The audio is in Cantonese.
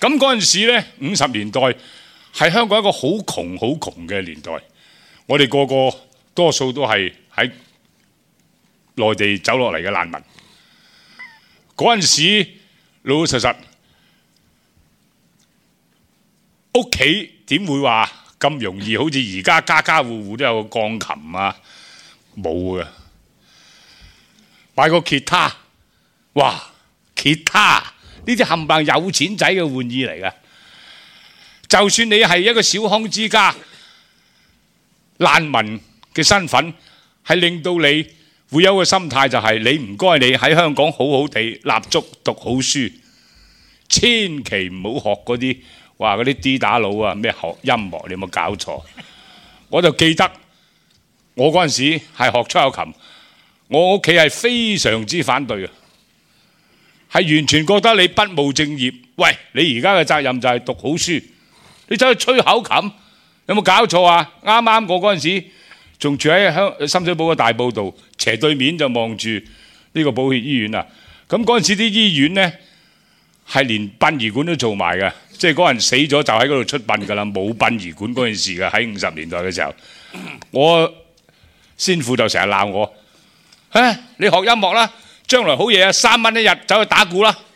咁嗰陣時呢，50年代係香港一個好窮嘅年代，我哋個個多數都係喺內地走落嚟嘅難民。嗰陣時老老實實，屋企點會話咁容易？好似而家家家戶戶都有個鋼琴啊，冇嘅。買個吉他，哇！吉他呢啲冚唪唥有錢仔嘅玩意嚟㗎。就算你係一個小康之家，難民嘅身份係令到你會有個心態，就係你唔該你喺香港好好地立足讀好書，千祈唔好學嗰啲話嗰啲 D 打佬啊，咩學音樂，你有冇搞錯？我就記得我嗰陣時係學吹口琴，我屋企係非常之反對嘅，係完全覺得你不務正業。喂，你而家嘅責任就係讀好書，你走去吹口琴，有冇搞錯啊？啱啱我嗰陣時仲住喺深水埗嘅大埔道，斜對面就望住呢個寶血醫院啊。咁嗰陣時啲醫院呢，係連殯儀館都做埋嘅，即係嗰人死咗就喺嗰度出殯㗎啦，冇殯儀館嗰件事嘅。喺50年代嘅時候，我先父就成日鬧我，你學音樂啦，將來好嘢啊，3蚊一日走去打鼓啦。